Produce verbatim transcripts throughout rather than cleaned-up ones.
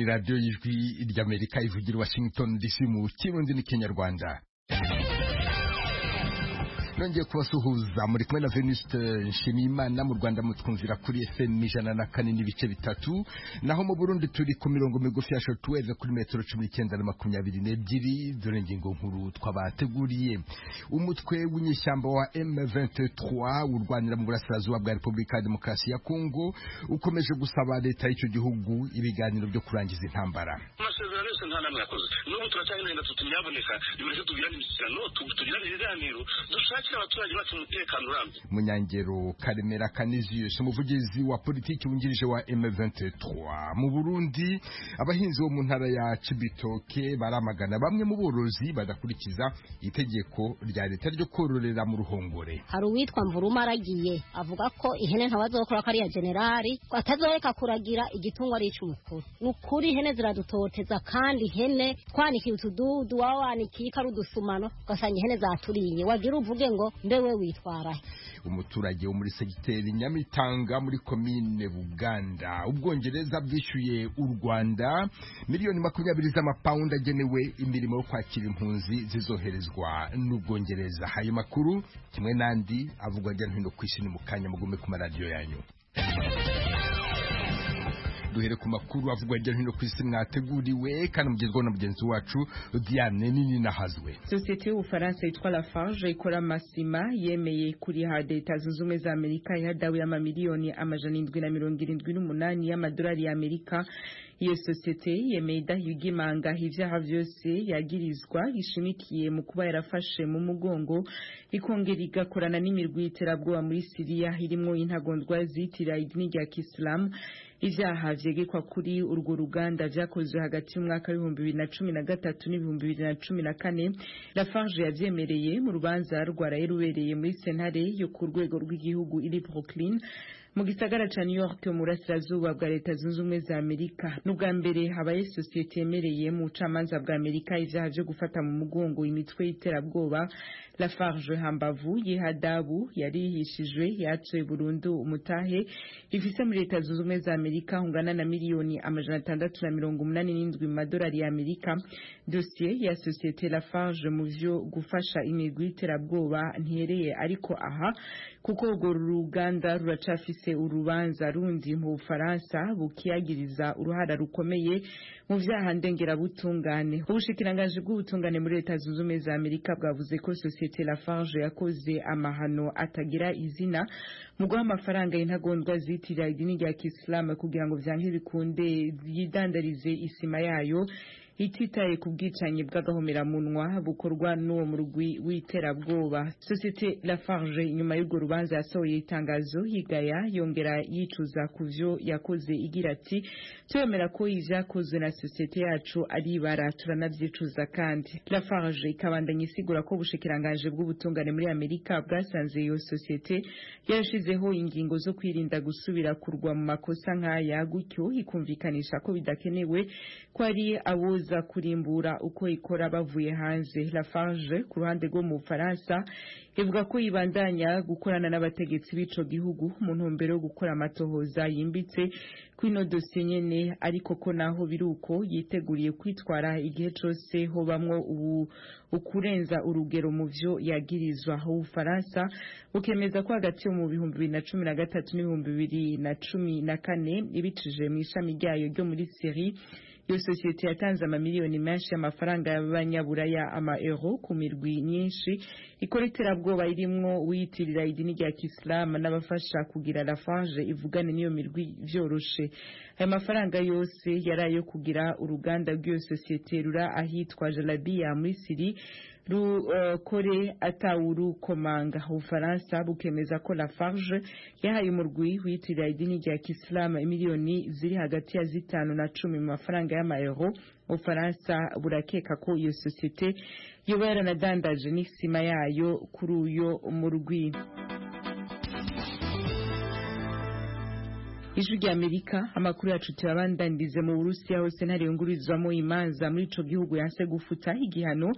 Radio y'Ijwi ry'Amerika ivugira Washington D C mu Kirundi n'Ikinyarwanda. Nongeye kubasuhuza muri kumwe na Venuste Nshimiyimana. Mu Rwanda mutwumvira kuri F M ijana na kane n'ibice bitatu, naho mu Burundi turi ku mirongo migufi ya shortwave kuri metero cumi n'icyenda na makumyabiri n'ebyiri. Dore ingingo nkuru twabateguriye. Umutwe w'inyeshyamba wa M vingt-trois urwanira mu burasirazuba bwa Repubulika ya Demokarasi ya Kongo ukomeje gusaba leta y'icyo gihugu ibiganiro byo kurangiza intambara. Amasezerano yose nta namwe yakoze, n'ubu turacyagenda tutumyaboneka, ibireke tugirana imishyikirano, tugirana ibiganiro, dushake abaturage bacu umutekano urambye. Munyangero Karemera Canisius, umuvugizi wa politiki wungirije wa M vingt-trois mu Burundi. Abahinzi bo mu ntara ya Cibitoke baramagana bamwe mu borozi badakurikiza itegeko rya leta ryo kororera mu ruhongore. Hari uwitwa Mvuruma aragiye avuga ko ihene ntawazokora kari ya generali ko atazoreka kuragira igitungwa ari cy'umukuru. Nukuri ihene ziradutoteza, kandi ihene twanikiye utududu wawanikiye karudusumano gasanga ihene zaturiye, wagira uvuge ngo ndewe witwara. Umuturage wo muri segiteri Nyamitanga muri komine Buganda, Ubwongereza bwishyuye u Rwanda miliyoni makumyabiri z'amapawundi agenewe imirimo yo kwakira impunzi zizoherezwa n'Ubwongereza. Hayo makuru kimwe nandi avugwa hirya no hino ku isi ni mu kanya, mugume ku maradiyo yanyu. Duhere ku makuru avugwa hirya no hino ku isi mwateguriwe kandi mugezweho na mugenzi wacu Diane Nini Nahazwe. Sosiyete y'Ubufaransa yitwa Lafarge ikora amasima yemeye kuriha leta zunze ubumwe za Amerika ihadawe y'amamiliyoni amajana indwi na mirongo irindwi n'umunani y'amadolari y'Amerika. Iyo sosiyete yemeye idahigimanga ivyaha vyose yagirizwa ishimikiye mu kuba yarafashe mu mugongo ikongera igakorana n'imirwi y'iterabwoba muri Syria irimwo intagondwa zitira idini rya Kisilamu. Ivyaha vyegekwa kuri urwo ruganda vyakozwe hagati y'umwaka w'ibihumbi bibiri na cumi na gatatu n'ibihumbi bibiri na cumi na kane. Lafarge yavyemereye mu rubanza rwaraye rubereye muri sentare yo ku rwego rw'igihugu iri Brooklyn mu gisagara ca New York mu burasirazuba bwa leta zunze ubumwe za Amerika. N'ubwa mbere habaye sosiyete yemereye mu bucamanza bwa Amerika ivyaha vyo gufata mu mugongo imitwe y'iterabwoba. Lafarge hambavu y'ihadabu yarihishijwe yatsoye burundu umutahe ifise muri leta zunze ubumwe za Amerika hungana na miliyoni amajana atandatu na mirongo umunani n'indwi mu madolari ya Amerika. Dossier ya sosiyete Lafarge mu vyo gufasha imigwi y'iterabwoba ntihereye ariko aha, kuko urwo ruganda ruracafise urubanza rundi mu Bufaransa bukiyagiriza uruhara rukomeye mu vyaha ndengerabutungane. Ubushikiranganji bw'ubutungane muri leta zunze ubumwe za Amerika bwavuze ko sosiyete Lafarge yakoze amahano atagira izina mu guha amafaranga y'intagondwa zitira idini rya Kisilamu kugira ngo vyanke bikunde yidandarize isima yayo ititaye ku bwicanyi bw'agahomeramunwa bukorwa n'uwo murwi w'iterabwoba. Sosiyete Lafarge inyuma y'urwo rubanza yasohoye itangazo yigaya yongera yicuza ku vyo yakoze igira ati tuyemera ko ivyakozwe na sosiyete yacu ari ibara turanavyicuza. Kandi Lafarge ikabandanya isigura ko ubushikiranganje bw'ubutungane muri Amerika bwasanze iyo sosiyete yarashizeho ingingo zo kwirinda gusubira kurwa mu makosa nk'aya, gutyo ikumvikanisha ko bidakenewe ko ari aboza kurimbura uko ikora bavuye hanze. Lafarge ku ruhande rwo mu Faransa ivuga ko ibandanya gukorana n'abategetsi b'ico gihugu mu ntumbero yo gukora amatohoza yimbitse kwino dossier nyene, ariko ko naho biruko yiteguriye kwitwara igihe cose ho bamwo ubu ukurenza urugero mu vyo yagirizwa. Ubufaransa bukemeza ko hagati mu bihumbi bibiri na cumi na gatatu n'ibihumbi bibiri na cumi na kane ibicije mu ishami ryayo ryo muri Syrie iyo sosiyete yatanze amamiliyoni menshi y'amafaranga y'abanyaburaya ama euro ku mirwi nyinshi ikora iterabwoba irimwo wiyitirira idini rya Kisilamu n'abafasha kugira Lafarge ivugane n'iyo mirwi vyoroshe. Aya mafaranga yose yarayo kugira uruganda rw'iyo sosiyete rura ahitwa Jalabia muri Syrie rukore uh, atawuru komanga. Ubufaransa bukemeza ko Lafarge yahaye umurwi wiyitirira idini rya Kisilamu miliyoni ziri hagati ya zitanu na cumi mu mafaranga y'ama euro. Ubufaransa burakeka ko iyo sosiyete yoba yaranadandaje n'isima yayo kuri uyo umurwi. Ijwi rya Amerika amakuru yacu tuyabandanize mu Burusiya hose ntari yungurizwamo imanza muri ico gihugu yanse gufuta igihano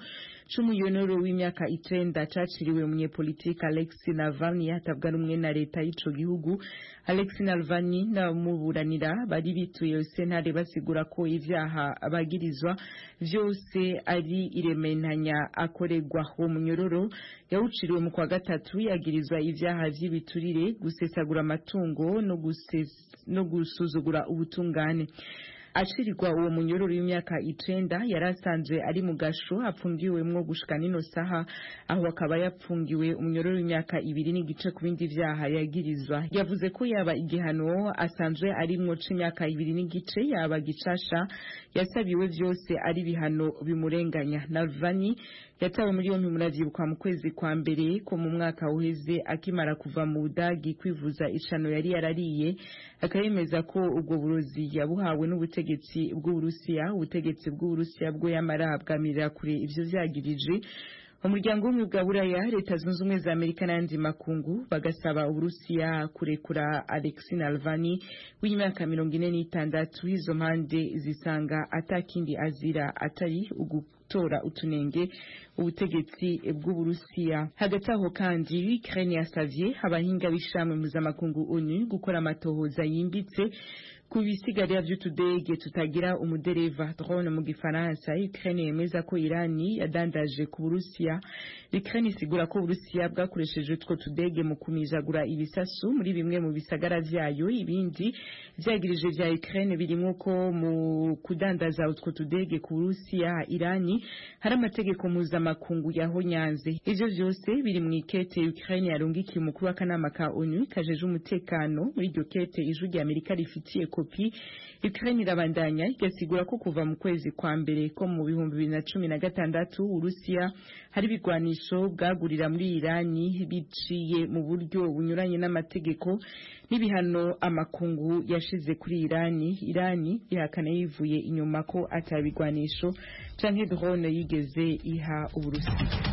c'umunyonoro w'imyaka icenda caciriwe umunyepolitiki Alexei Navalny hatabwa rumwe na leta y'ico gihugu. Alexei Navalny n'abamuburanira bari bituye sentare basigura ko ivyaha abagirizwa vyose ari irementanya akoregwa. Uwo munyororo yawuciriwe mu kwa gatatu yagirizwa ivyaha vy'ibiturire, gusesagura amatungo no guses no gusuzugura ubutungane. Ashirikwa uwo munyororo w'imyaka icenda yarasanzwe ari mu gasho apfungiwemwo gushika nino saha, aho akaba yapfungiwe umunyororo w'imyaka ibiri n'igice ku bindi vyaha yagirizwa. Yavuze ko yaba igihano asanzwe arimwo c'imyaka ibiri n'igice yaba gicasha yasabiwe vyose ari bihano bimurenganya. Navalny yatawe muri yompi muravyibuka mu kwezi kwa mbere ko mu mwaka uheze akimara kuva mu Budagi kwivuza icano yari yarariye, akayemeza ko ubwo burozi yabuhawe n'ubutegetsi bw'Uburusiya. Ubutegetsi bw'Uburusiya bwo yamara bwamirira kure ivyo vyagirije. Umuryango w'ubumwe bwa Buraya, Leta Zunze Ubumwe za Amerika n'andi makungu bagasaba Uburusiya kurekura Alexei Navalny w'imyaka mirongo ine n'itandatu. Izo mpande zisanga atakindi azira atari ugutora utunenge ubutegetsi bw'Uburusiya. Hagati aho kandi Ukraine yasavye abahinga b'ishamwe mpuzamakungu ONU gukora amatohoza yimbitse ku bisigarira vy'utudege tutagira umudereva, drone mu gifaransa. Ukraine yemeza ko Irani yadandaje ku Burusiya. Ukraine isigura ko Burusiya bwakoresheje utwo tudege mu kumijagura ibisasu muri bimwe mu bisagara vyayo. Ibindi vyagirije vya Ukraine birimo ko mu kudandaza utwo tudege ku Burusiya Irani hari amategeko mpuzamakungu yahonyanze. Ivyo vyose biri mu ikete Ukraine yarungikiye umukuru w'akanama ka ONU kajeje umutekano. Muri iryo kete ijwi rya Amerika rifitiye kopi. Ukraine irabandanya igasigura ko kuva mu kwezi kwa mbere ko mu bihumbi bibiri na cumi na gatandatu Urusiya hari bigwanisho bwagurira muri Irani biciye mu buryo bunyuranye n'amategeko n'ibihano amakungu yashize kuri Irani. Irani ihakana yivuye inyuma ko atabigwanisho canke drone yigeze iha Uburusiya.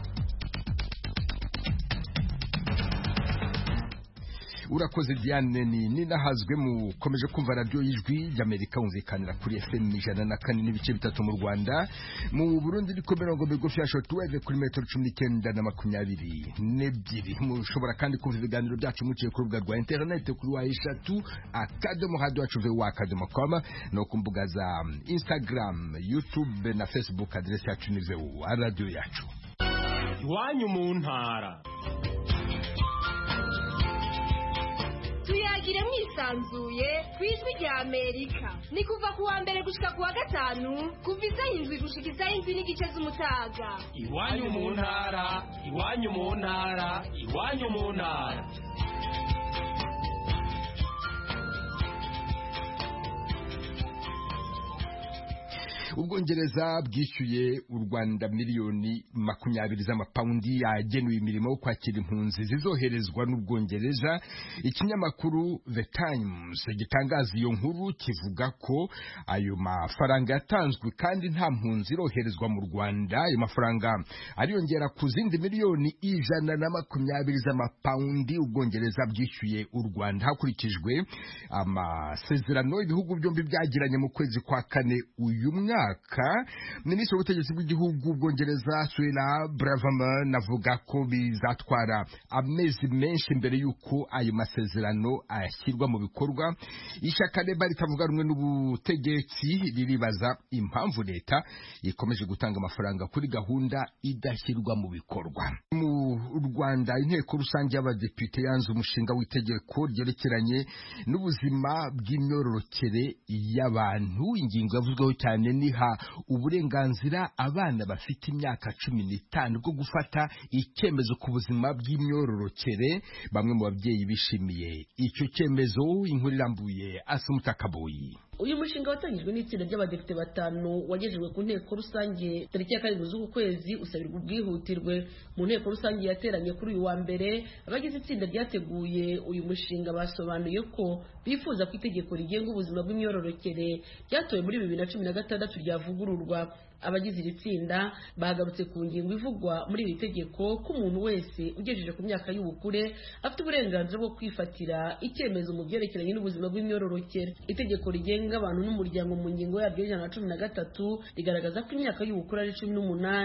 Urakoze Diane ni ninahazwe mu komeje kumva radio y'ijwi y'Amerika umvikanira kuri F M ijana na kane n'ibice bitatu mu Rwanda. Mu Burundi liko mirongo migufi ya shortwave kuri metero cumi n'icyenda na makumyabiri n'ebyiri. Mushobora kandi kumva ibiganiro byacu muciye ku rubuga rwa internet kuri wa eshatu akadomo radio yacu v akadomo com no ku mbuga za Instagram, YouTube na Facebook. Adresse yacu ni v radio yacu. Iwanyu mu ntara. Tuyagire mwisanzuye kw'ijwi rya Amerika. Ni kuva ku wa mbere gushika ku wa gatanu kuva isaha indwi gushika isaha indwi n'igice z'umutaga. Iwanyu mu ntara, iwanyu mu ntara, iwanyu mu ntara. Ubwongereza bwishyuye u Rwanda miliyoni makumyabiri z'amapaundi yagenewe imirimo yo kwakira impunzi zizoherezwa n'Ubwongereza. Ikinyamakuru The Times gitangaza iyo nkuru kivuga ko ayo mafaranga yatanzwe kandi nta mpunzi iroherezwa mu Rwanda. Ayo mafaranga ariyongera ku zindi miliyoni ijana na makumyabiri z'amapaundi Ubwongereza bwishyuye u Rwanda hakurikijwe amasezerano ibihugu byombi byagiranye mu kwezi kwa kane uyu mwaka. Minisitiri w'ubutegetsi bw'igihugu Ubwongereza Suella Braverman navuga ko bizatwara amezi menshi mbere yuko ayo masezerano ashyirwa mu bikorwa. Ishyaka Labour ritavuga rumwe n'ubutegetsi riribaza impamvu leta ikomeje gutanga amafaranga kuri gahunda idashyirwa mu bikorwa. Mu Rwanda inteko rusange y'abadepite yanze umushinga w'itegeko ryerekeranye n'ubuzima bw'imyororokere y'abantu. Ingingo yavuzweho cyane ni ha uburenganzira abana bafite imyaka cumi n'itanu bwo gufata icyemezo ku buzima bw'imyororokere. Bamwe mu babyeyi bishimiye icyo cyemezo. Inkuru irambuye Asumuta Kaboyi. Uyu mushinga watangijwe n'itsinda ry'abadepite batanu wagejejwe ku nteko rusange tariki ya karindwi z'uku kwezi usabirwa ubwihutirwe. Mu nteko rusange yateranye kuri uyu wa mbere, abagize itsinda ryateguye uyu mushinga basobanuye ko bifuza ko itegeko rigenga ubuzima bw'imyororokere ryatowe muri bibiri na cumi na gatandatu ryavugururwa. Abagize iri tsinda bagarutse ku ngingo ivugwa muri iri tegeko ko umuntu wese ugejeje ku myaka y'ubukure afite uburenganzira bwo kwifatira icyemezo mu byerekeranye n'ubuzima bw'imyororokere. Itegeko rigenga abantu n'umuryango mu ngingo yaryo y'ijana na cumi na gatatu rigaragaza ko imyaka y'ubukure ari cumi n'umunani.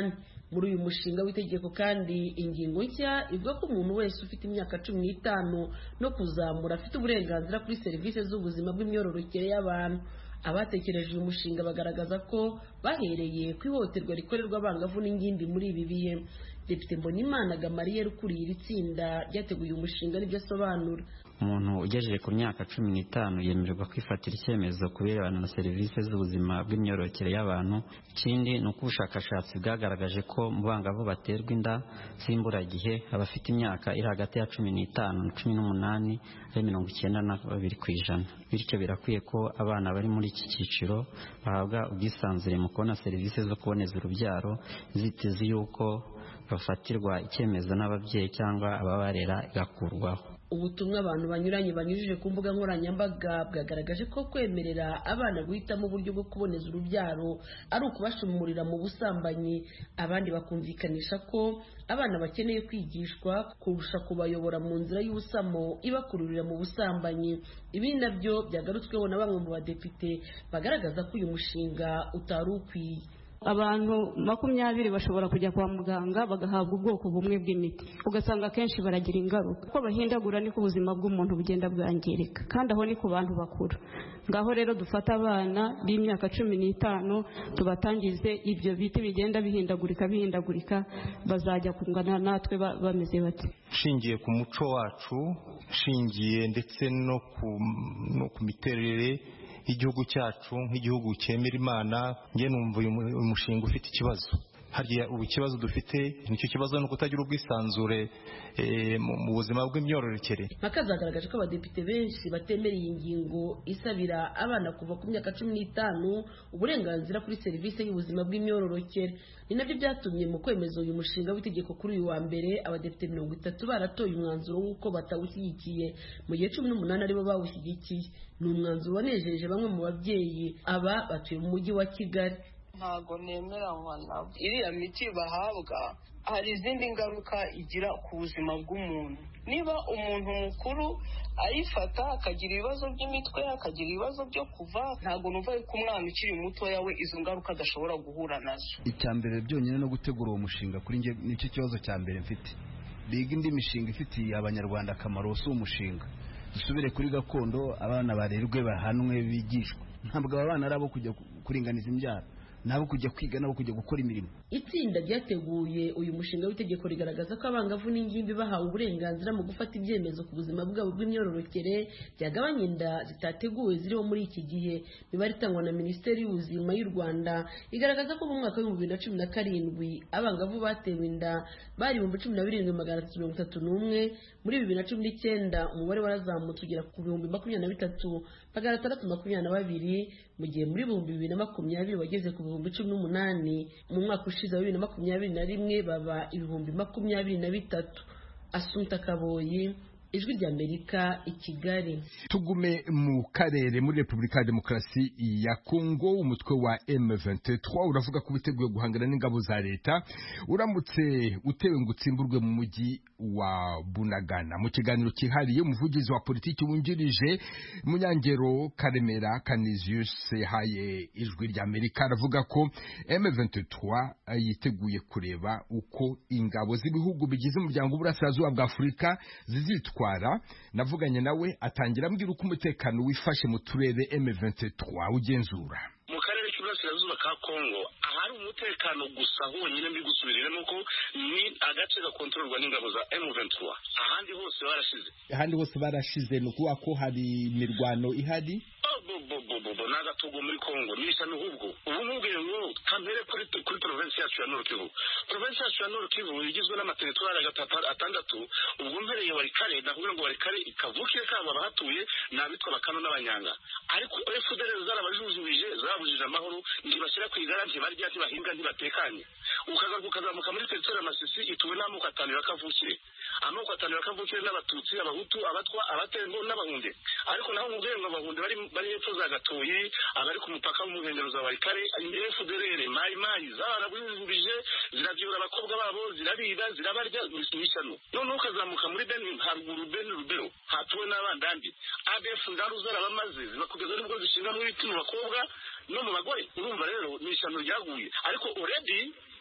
muri uyu mushinga w'itegeko kandi ingingo nshya ivuga ko umuntu wese ufite imyaka cumi n'itanu no kuzamura afite uburenganzira kuri serivisi z'ubuzima bw'imyororokere y'abantu. Abatekereje uyu mushinga bagaragaza ko bahereye ku ihohoterwa rikorerwa abangavu n'ingimbi muri ibi bihe. Depite Mbonimana Gamariye ukuriye iri tsinda ryateguye umushinga n'ibyo asobanura. Umuntu ugejeje ku myaka cumi n'itanu yemererwa kwifatira icyemezo ku birebana na serivisi z'ubuzima bw'imyororokere y'abantu. Ikindi ni uko ubushakashatsi bwagaragaje ko mu bangavu baterwa inda z'imburagihe abafite imyaka iri hagati ya cumi n'itanu na cumi n'umunani ari mirongo icyenda na babiri ku ijana. Bityo birakwiye ko abana bari muri iki cyiciro bahabwa ubwisanzure mu kubona serivisi zo kuboneza urubyaro ziteze yuko bafatirwa icyemezo n'ababyeyi cyangwa ababarera igakurwaho. Ubutumwa abantu banyuranye banyujije ku mbuga nkoranyambaga bwagaragaje ko kwemerera abana guhitamo uburyo bwo kuboneza urubyaro ari ukubashumurira mu busambanyi. Abandi bakumvikanisha ko abana bakeneye kwigishwa kurusha kubayobora mu nzira y'ubusamo ibakururira mu busambanyi. Ibi nabyo byagarutsweho na bamwe mu badepite bagaragaza ko uyu mushinga utari ukwiye. Abantu makumyabiri bashobora kujya kwa muganga bagahabwa ubwoko bumwe bw'imiti, ugasanga akenshi baragira ingaruka. Uko bahindagura niko ubuzima bw'umuntu bugenda bwangirika, kandi aho ni ku bantu bakuru. Ngaho rero dufata abana b'imyaka cumi n'itanu tubatangize ibyo biti bigenda bihindagurika bihindagurika bazajya kungana natwe bameze bati. Shingiye ku muco wacu, shingiye ndetse no ku no ku miterere igihugu cyacu nk'igihugu cyemera Imana, nge numva uyu mushinga ufite ikibazo. Harya ubu ikibazo dufite nicyo kibazo no kutagira ubwisanzure mu buzima bw'imyororokere. Hakazagaragaje ko abadepite benshi batemera iyi ngingo isabira abana kuva ku myaka cumi n'itanu uburenganzira kuri serivisi y'ubuzima bw'imyororokere. Ni nabyo byatumye mu kwemeza uyu mushinga w'itegeko kuri uyu wa mbere abadepite mirongo itatu baratoye umwanzuro w'uko batawushyigikiye, mu gihe cumi n'umunani aribo bawushyigikiye. Ni umwanzuro wanejereje bamwe mu babyeyi aba batuye mu mujyi wa Kigali. Ntago nemeranywa nabo. Iriya miti bahabwa hari izindi ngaruka igira ku buzima bw'umuntu. Niba umuntu mukuru ayifata akagira ibibazo by'imitwe, akagira ibibazo byo kuva, ntago numva ko umwana ukiri mutoya we izo ngaruka adashobora guhura nazo. Icyambere byonyine no gutegura uwo mushinga kuri nge nicyo kibazo cya mbere mfite. Biga indi mishinga ifitiye abanyarwanda akamaro si umushinga. Dusubire kuri gakondo, abana barerwe bahanwe bigishwa. Ntabwo abana arabo kujya kuringaniza imbyaro, nabo kujya kwiga, nabo kujya gukora imirimo. Itsinda ryateguye uyu mushinga w'itegeko rigaragaza ko abangavu n'ingimbi bahawe uburenganzira mu gufata ibyemezo ku buzima bwabo bw'imyororokere byagabanya inda zitateguwe ziriho muri iki gihe. Imibare itangwa na Minisiteri y'Ubuzima y'u Rwanda igaragaza ko mu mwaka w'ibihumbi bibiri na cumi na karindwi abangavu batewe inda bari ibihumbi cumi na birindwi magana atatu mirongo itatu n'umwe. Muri bibiri na cumi n'icyenda umubare warazamutse ugera ku bihumbi makumyabiri na bitatu magana atandatu makumyabiri na babiri, mu gihe muri ibihumbi bibiri na makumyabiri wageze ku bihumbi cumi n'umunani. Mu mwaka ushize wa bibiri na makumyabiri na rimwe baba ibihumbi makumyabiri na bitatu. Asumta Kaboyi, Ijwi ry'Amerika, i Kigali. Tugume mu karere muri Repubulika ya Demokarasi ya Kongo, umutwe wa M vingt-trois uravuga ko biteguye guhangana n'ingabo za leta uramutse utewe ngo utsimburwe mu mujyi wa Bunagana. Mu kiganiro kihariye umuvugizi wa politiki wungirije Munyangero Karemera Canisius haye Ijwi ry'Amerika aravuga ko M vingt-trois yiteguye kureba uko ingabo z'ibihugu bigize umuryango w'Uburasirazuba bwa Afurika zizitwa. Navuganye nawe atangira ambwira uko umutekano wifashe mu turere M vingt-trois ugenzura. Mu karere k'Iburasirazuba ka Kongo ahari umutekano gusa honyine mbi gusubiriramo ko ni agace gakontororwa n'ingabo za M vingt-trois. Ahandi hose barashize. Ahandi hose barashize no kuwa ko hari imirwano ihari. Bobobobobo n'agatugo muri Kongo nisha n'ubwo ubu mubwiye ngo kamere kuri kuri province yacu ya Nord Kivu. Province yacu ya Nord Kivu igizwe n'amateritoire atandatu. Ubwo mpereye wari kare ndavuga ngo wari kare ikavukire kabo abahatuye nabitwa bakano n'abanyanga. Ariko F D L zarabajujubije zabujije amahoro ntibashyira ku igara ntibarya ntibahinga ntibatekanye. Ukagaruka ukazamuka muri territoire Masisi ituwe n'amoko atanu yakavukire. Amoko atanu yakavukire n'abatutsi, abahutu, abatwa, abatembo n'abahunde. Ariko naho mubwiye ngo abahunde bari bari hepfo za Gatoyi, abari ku mupaka w'umuhengero za Warikare, F D L mayi mayi zarabujubije zirabyura abakobwa babo zirabiba zirabarya misano. None ukazamuka muri Beni haruguru Beni Rubero hatuwe n'abandandi. A D F ndaru zarabamaze zibakugeza nibwo zishinga mu biti mu bakobwa no mu bagore. Urumva rero ni ishyano ryaguye. Ariko already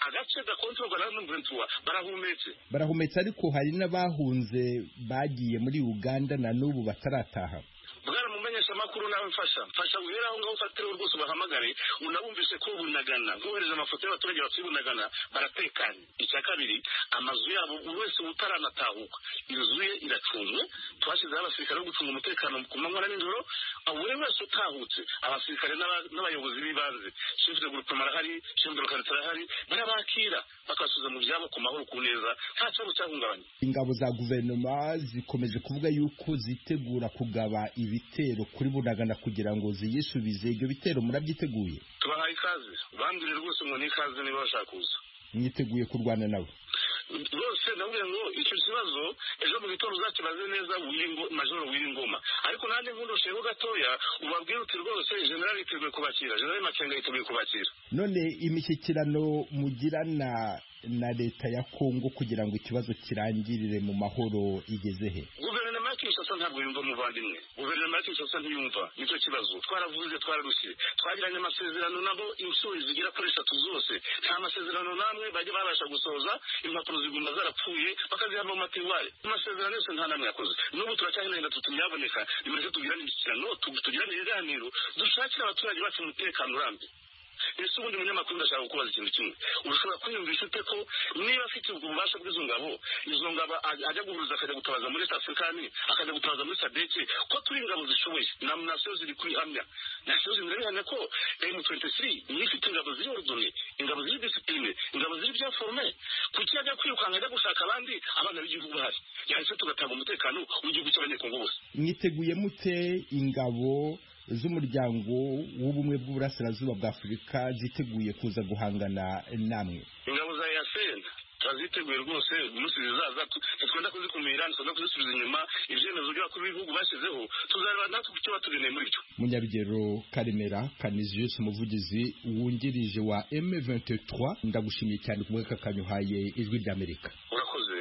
agace gakontorwa na M vingt-trois barahumetse barahumetse ariko hari n'abahunze bagiye muri Uganda na n'ubu batarataha. bwana mumenyesha makuru nawe mfasha mfasha guhera aho ngaho ufatire rwose bahamagare unabumvise ko bunagana ngohereza amafoto y'abaturage batsibunagana baratekanye. icya kabiri amazu yabo buri wese utaranatahuka inzu ye iracunzwe twashyizeho abasirikare bo gucunga umutekano ku manywa na nijoro buri wese utahutse abasirikare n'abayobozi b'ibanze chef de groupe marahari chef de localité arahari barabakira bakasubiza mu byabo ku mahoro ku neza nta cyabo cyahungabanye. Ingabo za guverinoma zikomeje kuvuga yuko zitegura kugaba ibitero kuri Bunagana kugira ngo ziyisubize. Ibyo bitero murabyiteguye? Tubahaye ikaze bambwire rwose ngo ni ikaze niba bashaka kuza. Mwiteguye kurwana nawe? Rwose nabwiye ngo icyo kibazo ejo mu gitondo uzakibaze neza wiringo majoro wiringoma ariko nanjye nkundosheho gatoya ubabwire uti rwose general yiteguye kubakira general Makenga yiteguye kubakira. None imishyikirano mugirana na leta ya Kongo kugira ngo ikibazo kirangirire mu mahoro igeze he? Guverinoma ya Kinshasa ntabwo yumva muvandimwe. Guverinoma ya Kinshasa ntiyumva nicyo kibazo. Twaravuze twararushye twagiranye amasezerano nabo inshuro zigera kuri eshatu zose nta masezerano namwe bajya babasha gusoza impapuro ziguma zarapfuye bakazihamba mu matiwari. Amasezerano yose nta namwe yakoze. N'ubu turacyahinenda tutumyaboneka nimureke tugirane imishyikirano tugirane ibiganiro dushakire abaturage bacu umutekano urambye. Ese ubundi munyamakuru ndashaka kukubaza ikintu kimwe urashobora kwiyumvisha ute ko niba afite ububasha bw'izo ngabo izo ngabo ajya guhuruza akajya gutabaza muri South African akajya gutabaza muri Sadek ko turi ingabo zishoboye na nasiyo ziri kuri hamya nasiyo zirabihana ko M twenty-three ifite ingabo ziri ordone ingabo ziri discipline ingabo ziri bya forme kuki ajya kwirukanga ajya gushaka abandi abana b'igihugu bahari yahise tugatanga umutekano w'igihugu cy'abanyekongo bose. Mwiteguye mute ingabo z'umuryango w'ubumwe bw'uburasirazuba bwa Afurika ziteguye kuza guhangana namwe? Ingabo za Yasen turaziteguye rwose umunsi zizaza twenda kuzikumira twenda kuzisubiza inyuma ibyemezo by'abakuru b'ibihugu bashyizeho tuzareba natwe ku cyo batugeneye muri byo. Munyabigero Karemera Canisius umuvugizi wungirije wa M vingt-trois ndagushimiye cyane ku bw'aka kanyuhaye ijwi ry'Amerika. Urakoze.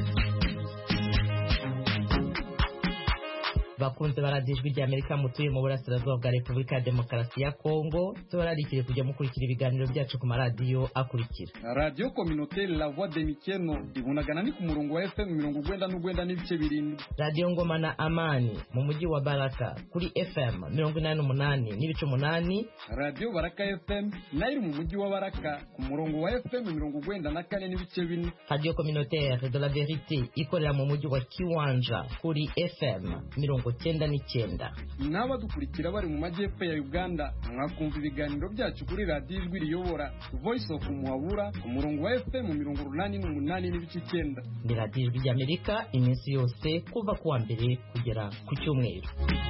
Bakunze baradijwe rya Amerika mutuye mu burasirazuba bwa Repubulika ya Demokarasi ya Kongo tubararikire kujya mukurikira ibiganiro byacu ku maradiyo akurikira. Radio Communautaire La Voix de Mikeno ibunagana ni ku murongo wa F M mirongo urwenda n'urwenda n'ibice birindwi. Radio Ngoma na Amani mu mujyi wa Baraka kuri F M mirongo inani n'umunani n'ibice umunani. Radio Baraka F M nayo mu mujyi wa Baraka ku murongo wa F M mirongo urwenda na kane n'ibice bine. Radio Communautaire de la Vérité ikorera mu mujyi wa Kiwanja kuri F M mirongo cyenda n'icyenda. N'aba dukurikira bari mu majyepfo ya Uganda mwakumva ibiganiro byacu kuri radio ijwi riyobora Voice of Muhabura ku murongo wa F M mirongo urunani n'umunani n'ibice icyenda. Ni radio ijwi ry'Amerika iminsi yose kuva ku wa mbere kugera ku cyumweru.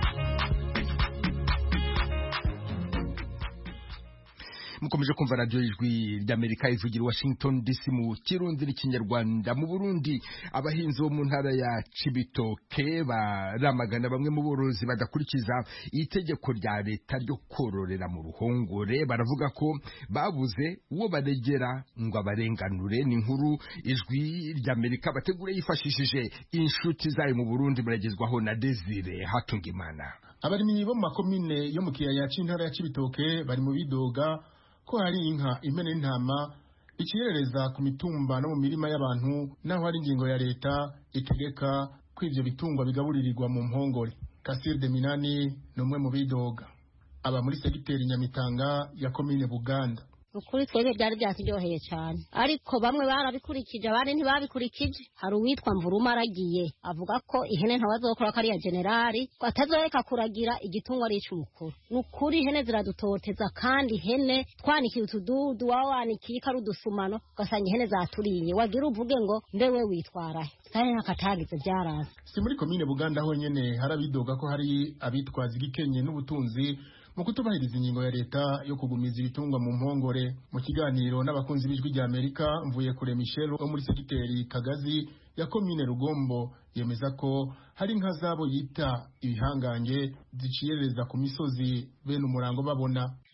Mukomeje kumva radio ijwi ry'Amerika ivugira Washington D C mu Kirundi n'Ikinyarwanda. Mu Burundi abahinzi bo mu ntara ya Cibitoke baramagana bamwe mu borozi badakurikiza itegeko rya leta ryo kororera mu ruhongore. Baravuga ko babuze uwo baregera ngo abarenganure. Ni inkuru ijwi ry'Amerika bategura yifashishije inshuti zayo mu Burundi baragezwaho na Desire Hatungimana. Abarimyi bo mu makomine yo mu kiyaya c'intara ya Cibitoke bari mu bidoga ko hari inka impene n'intama ikirereza ku mitumba no mu mirima y'abantu naho hari ingingo ya leta itegeka ko ivyo bitungwa bigaburirirwa mu mpongore. Kasir de Minani numwe mu bidoga aba muri segiteri Nyamitanga ya komine Buganda. Ukuri twebwe byari byatujyoheye cyane ariko bamwe barabikurikije abandi ntibabikurikije. Hari uwitwa Mvuruma aragiye avuga ko ihene ntawazokora ko ari ya generali ko atazoreka kuragira igitungwa ari cy'umukuru. Nukuri ihene ziradutoteza kandi ihene twanikiye utududu wawanikiye karudusumano ugasanga ihene zaturiye wagira uvuge ngo ndewe witwarahe kandi nakatagize byaraza. Si muri komine Buganda honyene harabidoga ko hari abitwaza igikenye n'ubutunzi mu kutubahiriza ingingo ya leta yo kugumiza ibitungwa mu mpongore. Mu kiganiro n'abakunzi b'ijwi rya Amerika mvuye kure Michel wo muri segiteri Kagazi ya komine Rugombo yemeza ko hari inka zabo yita ibihangange ziciyereza ku misozi bene umurango babona.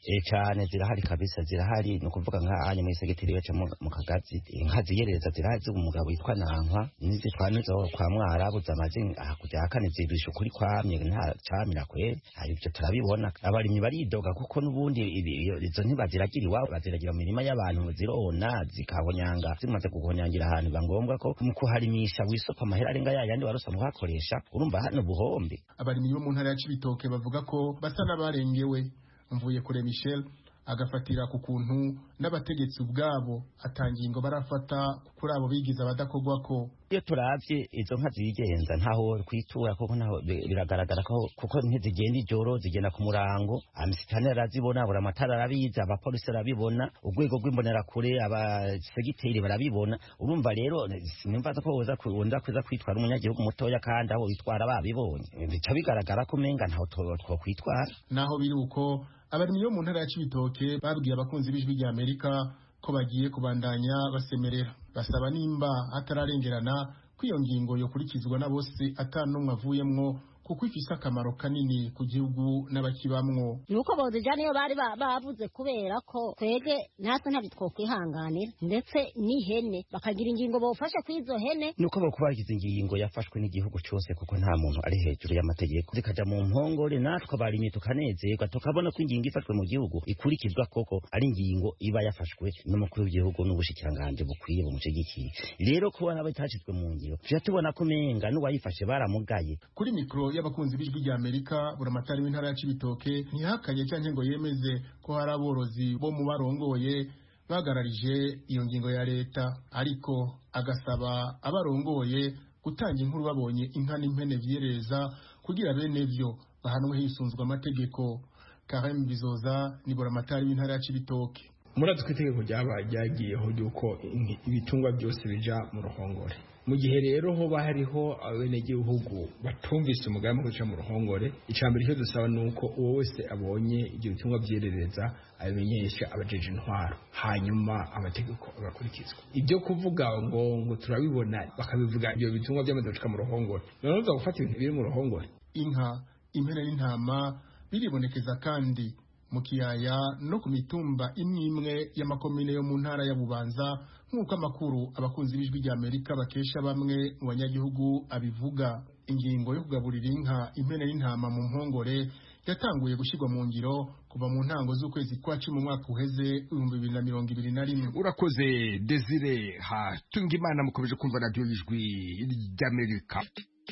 eh cyane zirahari kabisa zirahari no kuvuga nka anye mu segiteri yacu mu kagazi inka ziyereza zirazi umugabo witwa Nankwa nizi twanizo kwa mwarabuza amazing akujya kane zibisha kuri kwamye nta camira kwe hari byo turabibona abarimyi baridoga kuko nubundi izo ntibaziragira iwabo baziragira mu mirima y'abantu zirona zikabonyanga zimaze kugonyangira ahantu bangombwa ko mu kuharimisha wisopa amahera arenga yayandi warusa mu hakoresha urumva hano buhombe. Abarimyi bo mu ntara ya Cibitoke bavuga ko basa n'abarengewe. Mvuye kure Michel agafatira ku kuntu n'abategetsi ubwabo atangingo barafata kuri abo bigiza abadakogwa ko iyo turavye izo nka zigenza ntaho kwitura koko naho biragaragara ko kuko ntizigenda ijoro zigenda ku murango amusitani arazibona bura amatara arabiza abapolisi arabibona urwego rw'imbonera kure abasegiteri barabibona urumva rero nimva ko woza kuunda kwiza kwitwara umunyagihugu mutoya kandi aho bitwara babibonye bica bigaragara ko menga ntaho two kwitwara naho biri uko abarimyi bo mu ntara ya Cibitoke babwiye abakunzi b'ijwi rya Amerika ko bagiye kubandanya basemerera basaba nimba atararengerana kwiyo ngingo yo kurikizwa na bose atanumwe avuyemwo kuko ifise akamaro kanini ku gihugu n'abakibamwo nuko bodija niyo bari bavuze kubera ko twege natwe ntabitwo kwihanganira ndetse n'ihene bakagira ingingo bofashe kwizo hene nuko bokubagize ingingo yafashwe n'igihugu cyose kuko nta muntu ari hejuru y'amategeko zikaja mu mpongore natwe barimye tukanezerwa tukabona ko ingingo ifashwe mu gihugu ikurikizwa koko ari ingingo iba yafashwe n'umukuru w'igihugu n'ubushikiranganje bukwiye bumucigikiye rero kuba n'abatashizwe mu ngiro tujya tubona ko menga n'uwayifashe baramugaye kuri mikro y'abakunzi b'ijwi rya Amerika buramatari w'intara ya Cibitoke ntihakanye cyangwa ngo yemeze ko hari aborozi bo mu barongoye bagararije iyo ngingo ya leta ariko agasaba abarongoye gutanga inkuru babonye inka n'impene vyereza kugira bene vyo bahanwe hisunzwe amategeko. Karen Bizoza ni buramatari w'intara ya Cibitoke. Murazi ko itegeko ryabaye ryagiyeho yuko ibitungwa byose bija mu ruhongore mu gihe rero ho bahariho abenegihugu batumvise umugambi wo guca mu ruhongore icambere cyo dusaba nuko uwo wese abonye ibyo bitungwa byerereza abimenyesha abajeje intwaro hanyuma amategeko agakurikizwa. Ibyo kuvuga ngo ngo turabibona bakabivuga ibyo bitungwa by'amadoka mu ruhongore none uza gufata ibintu biri mu ruhongore inka impene n'intama biribonekeza kandi mu kiyaya no ku mitumba imwe imwe y'amakomine yo mu ntara ya Bubanza nk'uko amakuru abakunzi b'ijwi rya Amerika bakesha bamwe mu banyagihugu abivuga. Ingingo yo kugaburira inka impene n'intama mu mpongore yatanguye gushyirwa mu ngiro kuva mu ntango z'ukwezi kwa cumi mu mwaka uheze ibihumbi bibiri na mirongo ibiri na rimwe. Urakoze Desire Hatungimana mukomeje kumva radio y'ijwi ry'Amerika.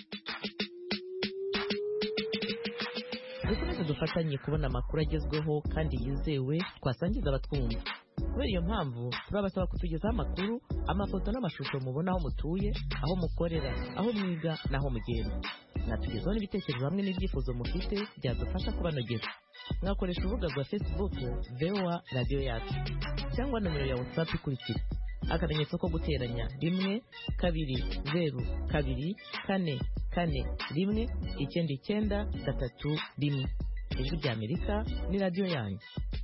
dukomeze dufatanye kubona amakuru agezweho kandi yizewe twasangiza abatwumva. Kubera iyo mpamvu turabasaba kutugezaho amakuru amafoto n'amashusho mubona aho mutuye aho mukorera aho mwiga n'aho mugenda mwatugezaho n'ibitekerezo hamwe n'ibyifuzo mufite byadufasha kubanogera. Mwakoresha urubuga rwa Facebook V O A Radio Yacu cyangwa nomero ya WhatsApp ikurikira akamenyetso ko guteranya rimwe kabiri zeru kabiri kane kane rimwe icyenda icyenda gatatu rimwe. Ijwi rya Amerika ni radio yanyu.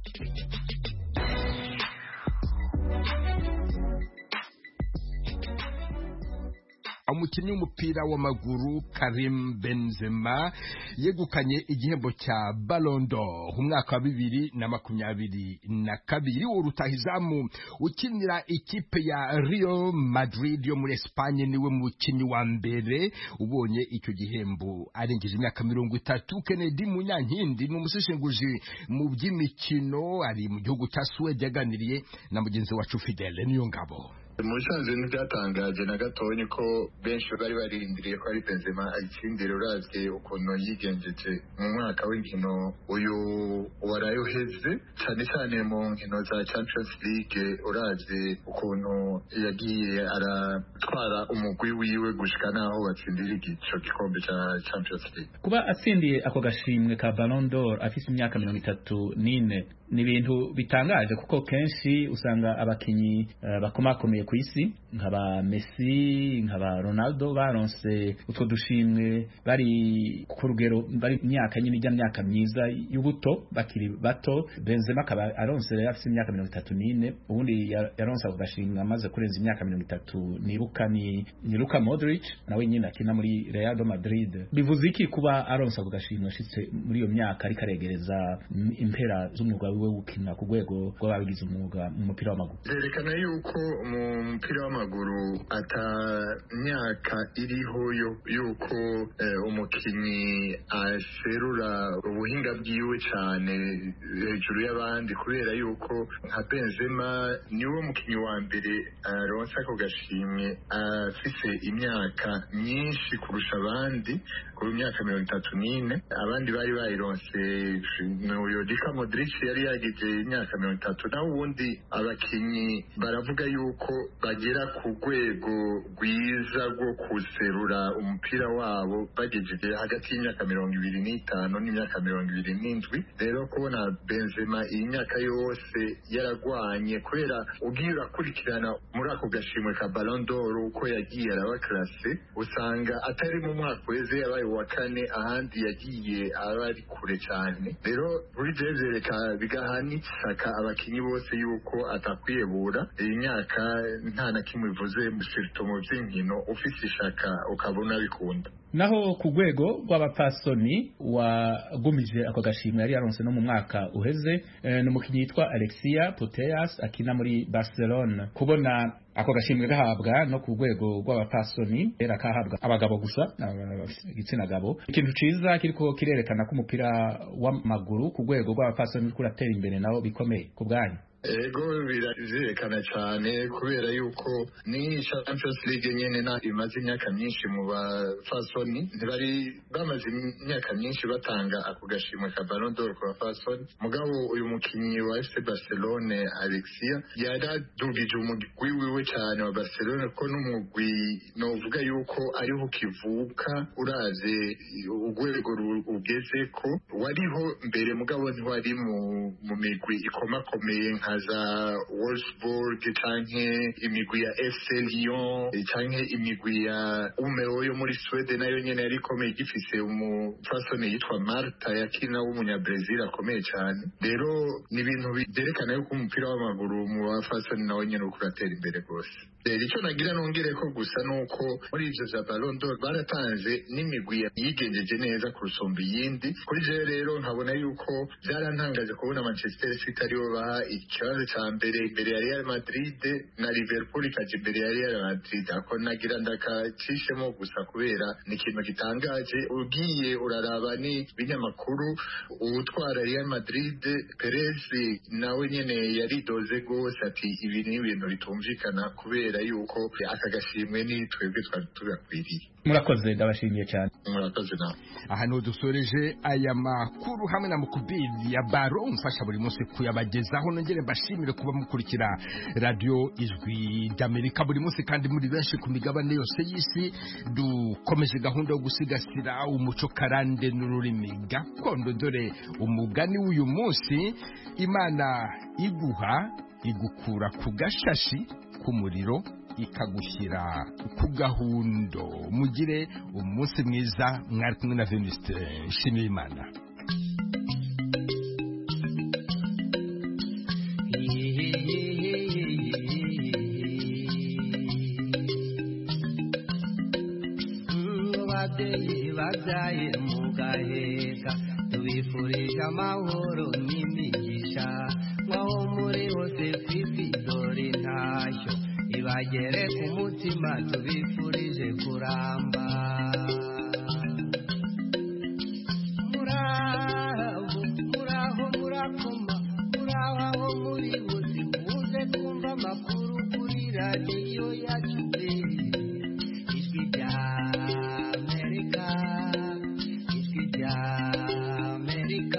Umukinnyi w'umupira w'amaguru Karim Benzema yegukanye igihembo cya Ballon d'Or umwaka wa bibiri na makumyabiri na kabiri. Urutahizamu ukinira ikipe ya Real Madrid yo muri Espagne niwe mukinnyi wa mbere ubonye icyo gihembo arengeje imyaka mirongo itatu. Kennedy Munyankindi ni umuseshenguzi mu by'imikino ari mu gihugu cya Sweden yaganiriye na mugenzi wacu Fidele Niyongabo. Musanze ntibyatangaje na gatonya ko benshi bari barindiriye ko ari Benzema ayitsindira uravye ukuntu yigenjeje mu mwaka w'inkino uyu waraye uheze cyane cyane mu nkino za Champions League uravye ukuntu yagiye aratwara umugwi wiwe gushika naho batsindira igico gikombe cya Champions League. Kuba atsindiye ako gashimwe ka Ballon d'Or afise imyaka mirongo itatu n'ine ni ibintu bitangaje kuko kenshi usanga abakinyi uh, bakomakomeye ku isi nkaba Messi nkaba Ronaldo baronse utwo dushimwe bari ku rugero bari imyaka nyine ijya myaka myiza y'ubuto bakiri bato. Benzema akaba aronse afite imyaka mirongo itatu n'ine, ubundi yaronse ako gashimwe amaze kurenza imyaka mirongo itatu nibuka ni ni Luka Modric nawe nyine akina muri Real Madrid. Bivuze iki kuba aronse ako gashimwe ashitse muri iyo myaka ariko aregereza impera z'umwuga wiwe gukina ku rwego rw'ababigize umwuga mu mupira w'amaguru? Zerekana yuko mu mupira w'amaguru ata myaka iriho yuko eh, umukinnyi aserura ubuhinga bwiwe cyane hejuru y'abandi, kubera yuko nka Benzema niwe mukinnyi wa mbere aronsa ako gashimwe afise imyaka myinshi kurusha abandi, ku myaka mirongo itatu n'ine. Abandi bari bayironse n'uyo Luka Modric yari yagize imyaka mirongo itatu, naho ubundi abakinnyi baravuga yuko bagera ku rwego rwiza rwo kuserura umupira wabo bagejeje hagati y'imyaka mirongo ibiri n'itanu n'imyaka mirongo ibiri n'indwi. Rero kubona Benzema iyi myaka yose yaragwanye, kubera ugiye urakurikirana muri ako gashimwe ka Ballon d'Or uko yagiye araba classe, usanga atari mu mwaka weze yabaye wa kane, ahandi yagiye aba ari kure cyane. Rero buri jezereka bigahanitsaka abakinyi bose yuko atakwiyebura iyi myaka nta na kimwe ivuze mu mu by'inkino, ufise ishaka ukabona bikunda. Naho ku rwego rw'abapasoni wagumije ako gashimwe yari yaronse no mu mwaka uheze e, ni umukinnyi yitwa Alexia Putellas akina muri Barcelona. Kubona ako gashimwe gahabwa no ku rwego rw'abapasoni era kahabwa abagabo gusa, igitsina gabo, ikintu ciza kiriko kirerekana ko umupira w'amaguru ku rwego rw'abapasoni kuratera imbere nawo bikomeye ku bwanyu. Ego birerekana cyane, kubera yuko ni Champions League nyene na imaze imyaka myinshi mu bafasoni, ntibari bamaze imyaka myinshi batanga ako gashimwe ka Ballon d'Or ku bafasoni. Mugabo uyu mukinyi wa F C Barcelone Alexia yaradugije umugwi wiwe cyane wa Barcelone, ko n'umugwi novuga yuko ariho kivuka uraze urwego ugeze ko wariho mbere, mugabo ntiwari mu mu migwi ikomakomeye nka za Wolfsburg canke imigwi ya F C Lyon canke imigwi ya Umeå yo muri Sweden nayo nyene yari ikomeye, gifise umufasoni yitwa Marta yakina w'umunyabrazil akomeye cyane. Rero ni ibintu byerekana yuko umupira w'amaguru mu bafasoni nawe nyene ukuratera imbere rwose. Rero icyo nagira nongere ko gusa nuko muri ivyo vya Ballon d'Or baratanze n'imigwi yigenjeje neza kurusumba iyindi. Kuri je rero nkabona yuko byarantangaje kubona Manchester City aribo baha ikibazo cya mbere imbere ya Real Madrid na Liverpool ikaja imbere ya Real Madrid. Ako nagira ndakacishemo gusa kubera ni ikintu gitangaje. Ugiye uraraba ni binyamakuru utwara Real Madrid Perez nawe nyene yaridoze gose ati ibi ni ibintu bitumvikana, kubera yuko aka gashimwe ni twebwe twari tugakwiriye. Murakoze, ndabashimiye cyane. Murakoze nawe. Aha niho dusoreje aya makuru hamwe na mukubiri ya Baro mfasha buri munsi kuyabagezaho. Nongere mbashimire kuba mukurikira radio Ijwi ry'Amerika buri munsi kandi muri benshi ku migabane yose y'isi. Dukomeje gahunda yo gusigasira umuco karande n'ururimi gakondo. Dore umugani w'uyu munsi: Imana iguha igukura ku gashashi k'umuriro ikagushyira ku gahundo. Mugire umunsi mwiza, mwari kumwe na Venuste Nshimiyimana. Babyeyi babyaye mugaheka, tubifurije amahoro n'imigisha, mwaho muri hose kw'isi dore ntashyo ibagere ku mutima, tubifurije kuramba. Muraho muraho murakoma, muraho aho muri bose, muze kumva amakuru kuri radiyo yacu Ijwi rya Amerika, Ijwi rya Amerika.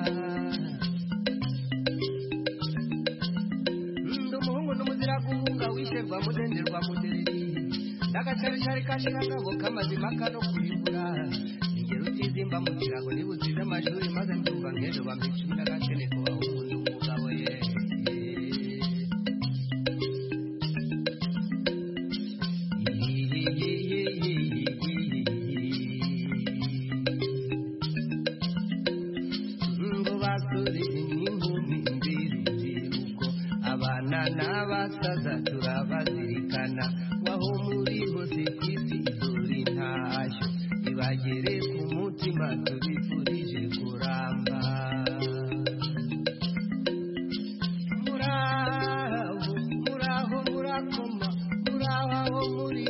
Ndumuhungu n'umuzira guhunga wisherwa mudenderwa mudereri, ndagacaricari kashirangabo kamazima kano kuribura, ingero utizimba mu kirago nibuzize amashuri maze ndumva nk'ejo bampica ndagakene kubaho umuntu umugabo ye. muri